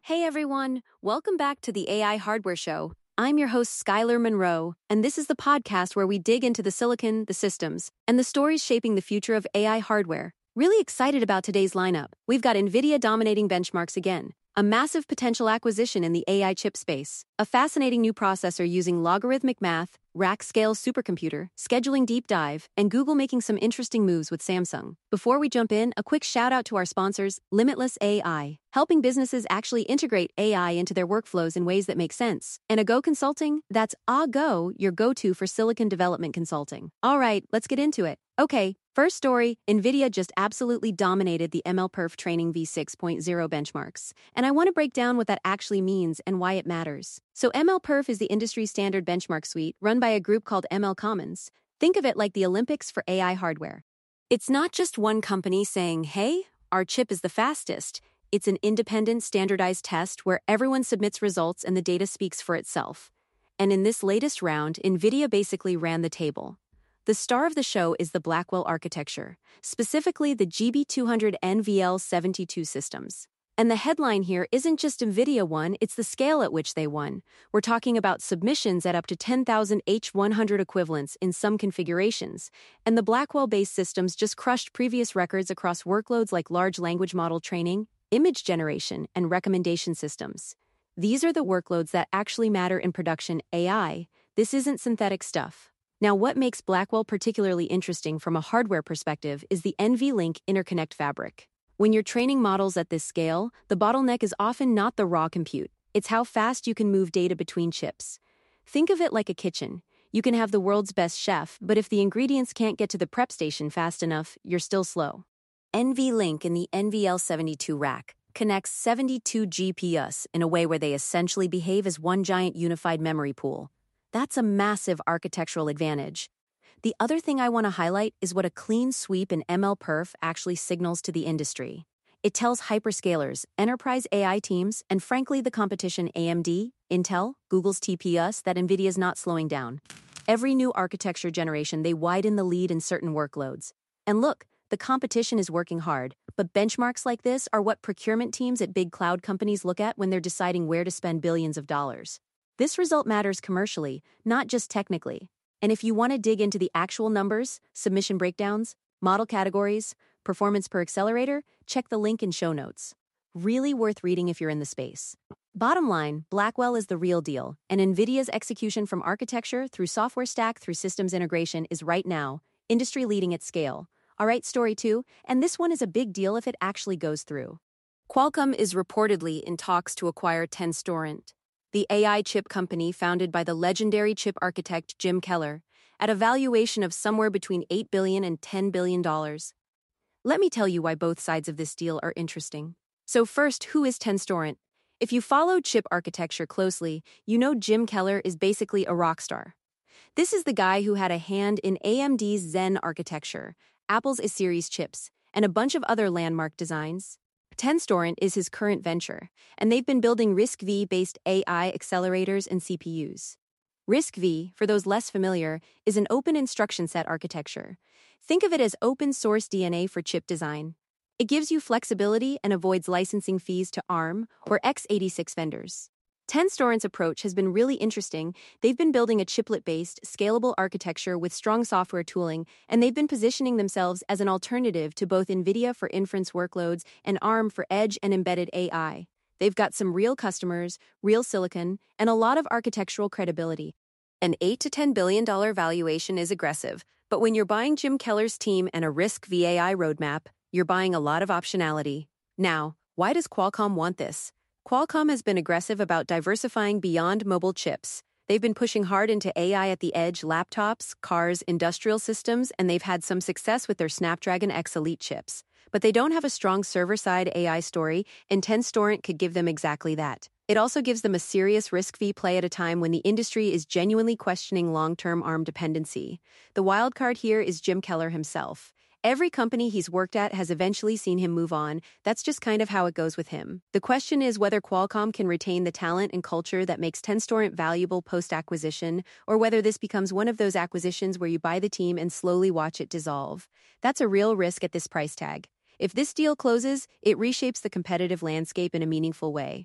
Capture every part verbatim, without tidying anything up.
Hey everyone, welcome back to the A I Hardware Show. I'm your host Skylar Monroe, and this is the podcast where we dig into the silicon, the systems, and the stories shaping the future of A I hardware. Really excited about today's lineup. We've got NVIDIA dominating benchmarks again, a massive potential acquisition in the A I chip space, a fascinating new processor using logarithmic math, rack-scale supercomputer, scheduling deep dive, and Google making some interesting moves with Samsung. Before we jump in, a quick shout out to our sponsors, Limitless A I, helping businesses actually integrate A I into their workflows in ways that make sense. And Ago Consulting, that's Ago, your go-to for silicon development consulting. All right, let's get into it. Okay, first story, NVIDIA just absolutely dominated the MLPerf Training v six point oh benchmarks, and I want to break down what that actually means and why it matters. So MLPerf is the industry standard benchmark suite run by a group called M L Commons. Think of it like the Olympics for A I hardware. It's not just one company saying, hey, our chip is the fastest. It's an independent standardized test where everyone submits results and the data speaks for itself. And in this latest round, NVIDIA basically ran the table. The star of the show is the Blackwell architecture, specifically the G B two hundred N V L seventy-two systems. And the headline here isn't just NVIDIA won, it's the scale at which they won. We're talking about submissions at up to ten thousand H one hundred equivalents in some configurations, and the Blackwell-based systems just crushed previous records across workloads like large language model training, image generation, and recommendation systems. These are the workloads that actually matter in production A I. This isn't synthetic stuff. Now, what makes Blackwell particularly interesting from a hardware perspective is the NVLink interconnect fabric. When you're training models at this scale, the bottleneck is often not the raw compute. It's how fast you can move data between chips. Think of it like a kitchen. You can have the world's best chef, but if the ingredients can't get to the prep station fast enough, you're still slow. NVLink in the N V L seventy-two rack connects seventy-two G P Us in a way where they essentially behave as one giant unified memory pool. That's a massive architectural advantage. The other thing I want to highlight is what a clean sweep in MLPerf actually signals to the industry. It tells hyperscalers, enterprise A I teams, and frankly the competition A M D, Intel, Google's T P U S that NVIDIA's not slowing down. Every new architecture generation, they widen the lead in certain workloads. And look, the competition is working hard, but benchmarks like this are what procurement teams at big cloud companies look at when they're deciding where to spend billions of dollars. This result matters commercially, not just technically. And if you want to dig into the actual numbers, submission breakdowns, model categories, performance per accelerator, check the link in show notes. Really worth reading if you're in the space. Bottom line, Blackwell is the real deal, and NVIDIA's execution from architecture through software stack through systems integration is right now, industry leading at scale. All right, story two, and this one is a big deal if it actually goes through. Qualcomm is reportedly in talks to acquire Tenstorrent, the A I chip company founded by the legendary chip architect Jim Keller, at a valuation of somewhere between eight billion dollars and ten billion dollars. Let me tell you why both sides of this deal are interesting. So first, who is Tenstorrent? If you follow chip architecture closely, you know Jim Keller is basically a rock star. This is the guy who had a hand in A M D's Zen architecture, Apple's A-series chips, and a bunch of other landmark designs. Tenstorrent is his current venture, and they've been building RISC-V-based A I accelerators and C P Us. RISC-V, for those less familiar, is an open instruction set architecture. Think of it as open-source D N A for chip design. It gives you flexibility and avoids licensing fees to ARM or x eighty-six vendors. Tenstorrent's approach has been really interesting. They've been building a chiplet-based, scalable architecture with strong software tooling, and they've been positioning themselves as an alternative to both NVIDIA for inference workloads and ARM for edge and embedded A I. They've got some real customers, real silicon, and a lot of architectural credibility. An eight to ten billion dollars valuation is aggressive, but when you're buying Jim Keller's team and a RISC-V A I roadmap, you're buying a lot of optionality. Now, why does Qualcomm want this? Qualcomm has been aggressive about diversifying beyond mobile chips. They've been pushing hard into A I at the edge, laptops, cars, industrial systems, and they've had some success with their Snapdragon X Elite chips. But they don't have a strong server-side A I story, and Tenstorrent could give them exactly that. It also gives them a serious RISC-V play at a time when the industry is genuinely questioning long-term ARM dependency. The wildcard here is Jim Keller himself. Every company he's worked at has eventually seen him move on. That's just kind of how it goes with him. The question is whether Qualcomm can retain the talent and culture that makes Tenstorrent valuable post-acquisition, or whether this becomes one of those acquisitions where you buy the team and slowly watch it dissolve. That's a real risk at this price tag. If this deal closes, it reshapes the competitive landscape in a meaningful way.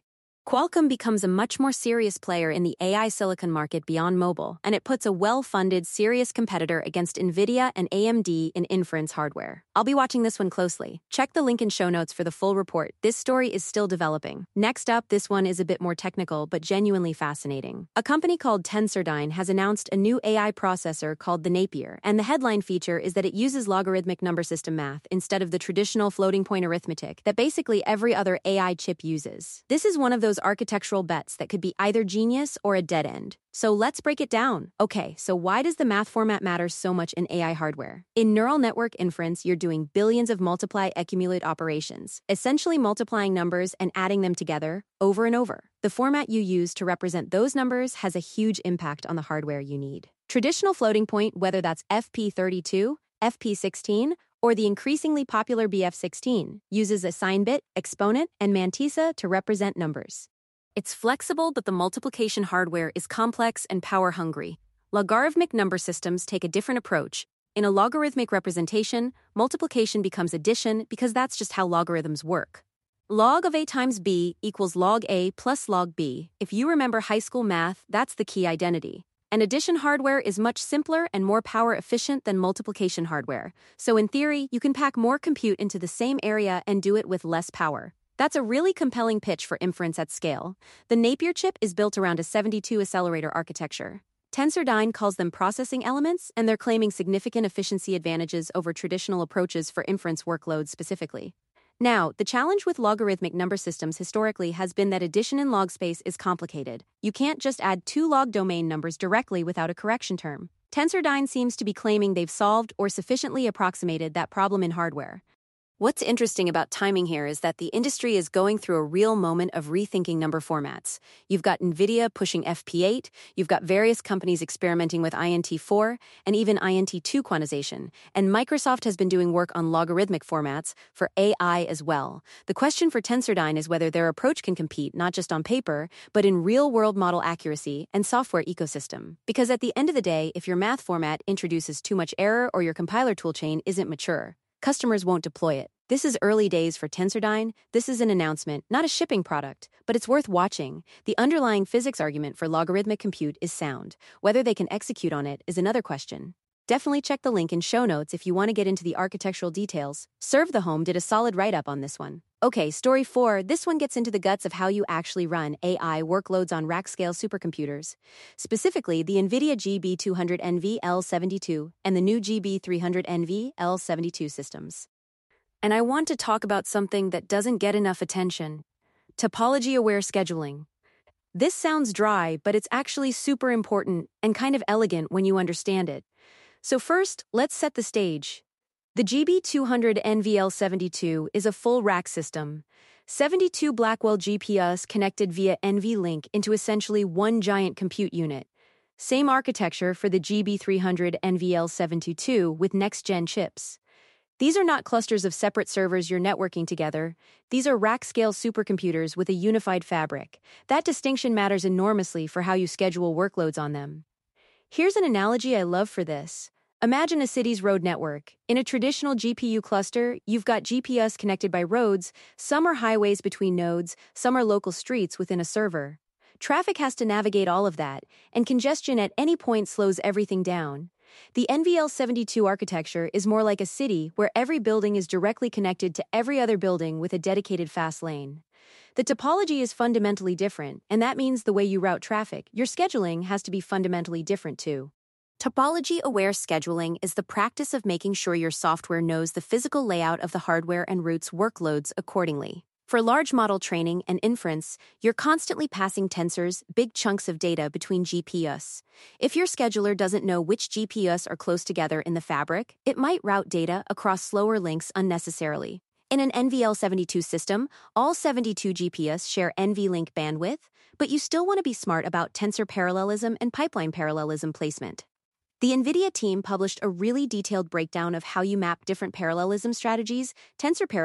Qualcomm becomes a much more serious player in the A I silicon market beyond mobile, and it puts a well-funded, serious competitor against NVIDIA and A M D in inference hardware. I'll be watching this one closely. Check the link in show notes for the full report. This story is still developing. Next up, this one is a bit more technical, but genuinely fascinating. A company called Tensordyne has announced a new A I processor called the Napier, and the headline feature is that it uses logarithmic number system math instead of the traditional floating point arithmetic that basically every other A I chip uses. This is one of those architectural bets that could be either genius or a dead end. So let's break it down. Okay, so why does the math format matter so much in A I hardware? In neural network inference, you're doing billions of multiply accumulate operations, essentially multiplying numbers and adding them together over and over. The format you use to represent those numbers has a huge impact on the hardware you need. Traditional floating point, whether that's F P thirty-two, F P sixteen, or the increasingly popular B F sixteen, uses a sign bit, exponent, and mantissa to represent numbers. It's flexible, but the multiplication hardware is complex and power-hungry. Logarithmic number systems take a different approach. In a logarithmic representation, multiplication becomes addition because that's just how logarithms work. Log of a times b equals log a plus log b. If you remember high school math, that's the key identity. And addition hardware is much simpler and more power-efficient than multiplication hardware. So in theory, you can pack more compute into the same area and do it with less power. That's a really compelling pitch for inference at scale. The Napier chip is built around a seventy-two accelerator architecture. Tensordyne calls them processing elements, and they're claiming significant efficiency advantages over traditional approaches for inference workloads specifically. Now, the challenge with logarithmic number systems historically has been that addition in log space is complicated. You can't just add two log domain numbers directly without a correction term. Tensordyne seems to be claiming they've solved or sufficiently approximated that problem in hardware. What's interesting about timing here is that the industry is going through a real moment of rethinking number formats. You've got NVIDIA pushing F P eight, you've got various companies experimenting with I N T four, and even I N T two quantization, and Microsoft has been doing work on logarithmic formats for A I as well. The question for Tensordyne is whether their approach can compete not just on paper, but in real-world model accuracy and software ecosystem. Because at the end of the day, if your math format introduces too much error or your compiler toolchain isn't mature, customers won't deploy it. This is early days for Tensordyne. This is an announcement, not a shipping product, but it's worth watching. The underlying physics argument for logarithmic compute is sound. Whether they can execute on it is another question. Definitely check the link in show notes if you want to get into the architectural details. Serve the Home did a solid write-up on this one. Okay, story four. This one gets into the guts of how you actually run A I workloads on rack-scale supercomputers. Specifically, the NVIDIA G B two hundred N V L seventy-two and the new G B three hundred N V L seventy-two systems. And I want to talk about something that doesn't get enough attention: topology-aware scheduling. This sounds dry, but it's actually super important and kind of elegant when you understand it. So first, let's set the stage. The G B two hundred N V L seventy-two is a full rack system. seventy-two Blackwell G P Us connected via NVLink into essentially one giant compute unit. Same architecture for the G B three hundred N V L seventy-two with next-gen chips. These are not clusters of separate servers you're networking together. These are rack-scale supercomputers with a unified fabric. That distinction matters enormously for how you schedule workloads on them. Here's an analogy I love for this. Imagine a city's road network. In a traditional G P U cluster, you've got G P Us connected by roads. Some are highways between nodes, some are local streets within a server. Traffic has to navigate all of that, and congestion at any point slows everything down. The N V L seventy-two architecture is more like a city where every building is directly connected to every other building with a dedicated fast lane. The topology is fundamentally different, and that means the way you route traffic, your scheduling, has to be fundamentally different too. Topology-aware scheduling is the practice of making sure your software knows the physical layout of the hardware and routes workloads accordingly. For large model training and inference, you're constantly passing tensors, big chunks of data between G P Us. If your scheduler doesn't know which G P Us are close together in the fabric, it might route data across slower links unnecessarily. In an N V L seventy-two system, all seventy-two G P Us share NVLink bandwidth, but you still want to be smart about tensor parallelism and pipeline parallelism placement. The NVIDIA team published a really detailed breakdown of how you map different parallelism strategies. TensorParallel,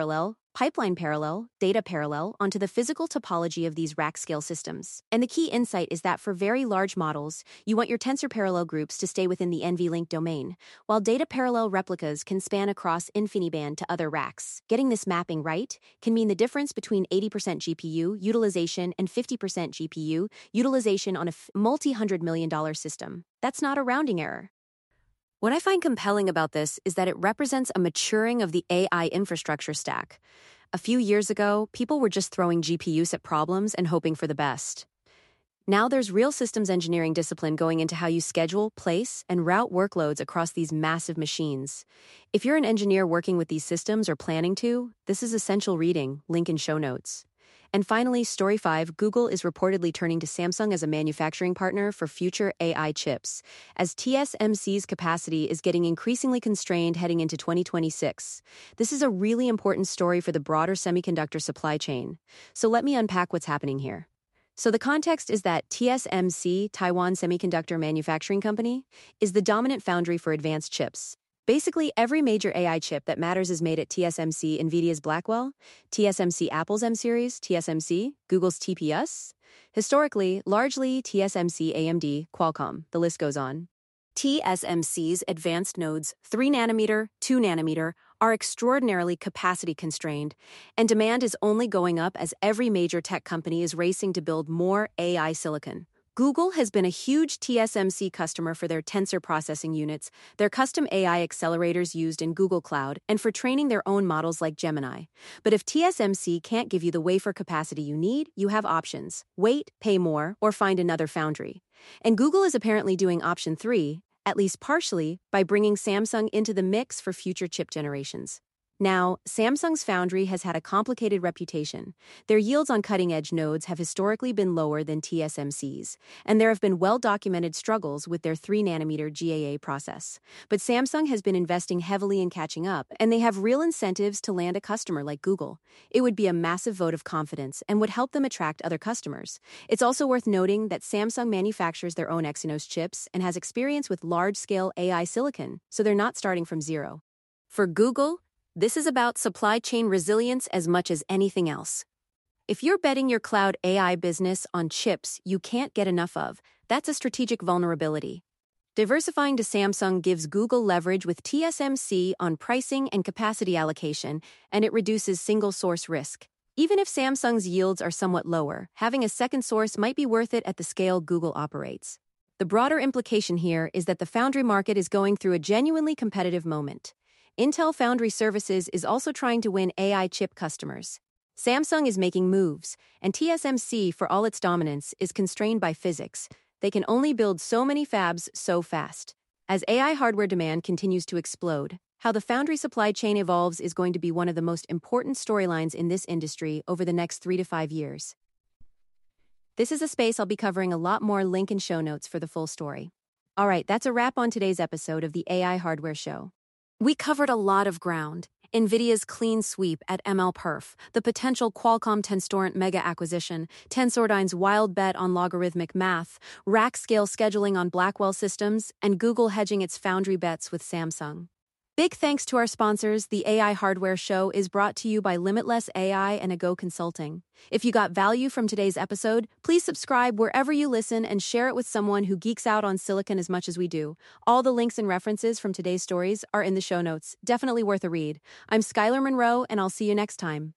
pipeline parallel, data parallel onto the physical topology of these rack-scale systems. And the key insight is that for very large models, you want your tensor parallel groups to stay within the N V link domain, while data parallel replicas can span across InfiniBand to other racks. Getting this mapping right can mean the difference between eighty percent G P U utilization and fifty percent G P U utilization on a multi-hundred million dollar system. That's not a rounding error. What I find compelling about this is that it represents a maturing of the A I infrastructure stack. A few years ago, people were just throwing G P Us at problems and hoping for the best. Now there's real systems engineering discipline going into how you schedule, place, and route workloads across these massive machines. If you're an engineer working with these systems or planning to, this is essential reading, link in show notes. And finally, Story five, Google is reportedly turning to Samsung as a manufacturing partner for future A I chips, as T S M C's capacity is getting increasingly constrained heading into twenty twenty-six. This is a really important story for the broader semiconductor supply chain. So let me unpack what's happening here. So the context is that T S M C, Taiwan Semiconductor Manufacturing Company, is the dominant foundry for advanced chips. Basically, every major A I chip that matters is made at T S M C, NVIDIA's Blackwell, T S M C Apple's M-Series, T S M C, Google's T P S. Historically, largely T S M C, A M D, Qualcomm, the list goes on. T S M C's advanced nodes, three nanometer, two nanometer, are extraordinarily capacity constrained, and demand is only going up as every major tech company is racing to build more A I silicon. Google has been a huge T S M C customer for their tensor processing units, their custom A I accelerators used in Google Cloud, and for training their own models like Gemini. But if T S M C can't give you the wafer capacity you need, you have options: wait, pay more, or find another foundry. And Google is apparently doing option three, at least partially, by bringing Samsung into the mix for future chip generations. Now, Samsung's foundry has had a complicated reputation. Their yields on cutting-edge nodes have historically been lower than T S M C's, and there have been well-documented struggles with their three nanometer G A A process. But Samsung has been investing heavily in catching up, and they have real incentives to land a customer like Google. It would be a massive vote of confidence and would help them attract other customers. It's also worth noting that Samsung manufactures their own Exynos chips and has experience with large-scale A I silicon, so they're not starting from zero. For Google, this is about supply chain resilience as much as anything else. If you're betting your cloud A I business on chips you can't get enough of, that's a strategic vulnerability. Diversifying to Samsung gives Google leverage with T S M C on pricing and capacity allocation, and it reduces single-source risk. Even if Samsung's yields are somewhat lower, having a second source might be worth it at the scale Google operates. The broader implication here is that the foundry market is going through a genuinely competitive moment. Intel Foundry Services is also trying to win A I chip customers. Samsung is making moves, and T S M C, for all its dominance, is constrained by physics. They can only build so many fabs so fast. As A I hardware demand continues to explode, how the foundry supply chain evolves is going to be one of the most important storylines in this industry over the next three to five years. This is a space I'll be covering a lot more, link in show notes for the full story. All right, that's a wrap on today's episode of the A I Hardware Show. We covered a lot of ground. NVIDIA's clean sweep at MLPerf, the potential Qualcomm Tenstorrent mega acquisition, Tensordyne's wild bet on logarithmic math, rack-scale scheduling on Blackwell systems, and Google hedging its foundry bets with Samsung. Big thanks to our sponsors. The A I Hardware Show is brought to you by Limitless A I and Ago Consulting. If you got value from today's episode, please subscribe wherever you listen and share it with someone who geeks out on silicon as much as we do. All the links and references from today's stories are in the show notes. Definitely worth a read. I'm Skylar Monroe, and I'll see you next time.